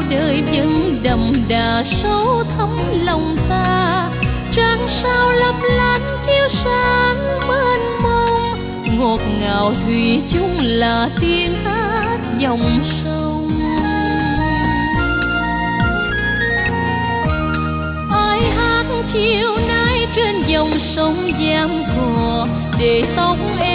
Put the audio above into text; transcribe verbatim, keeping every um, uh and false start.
đời vẫn đậm đà sâu thẳm lòng ta. Trăng sao lấp lánh chiếu sáng mênh mông, ngọt ngào thủy chung là tiếng hát dòng sông. Ai hát chiều nay trên dòng sông Giang Cò, để tóc em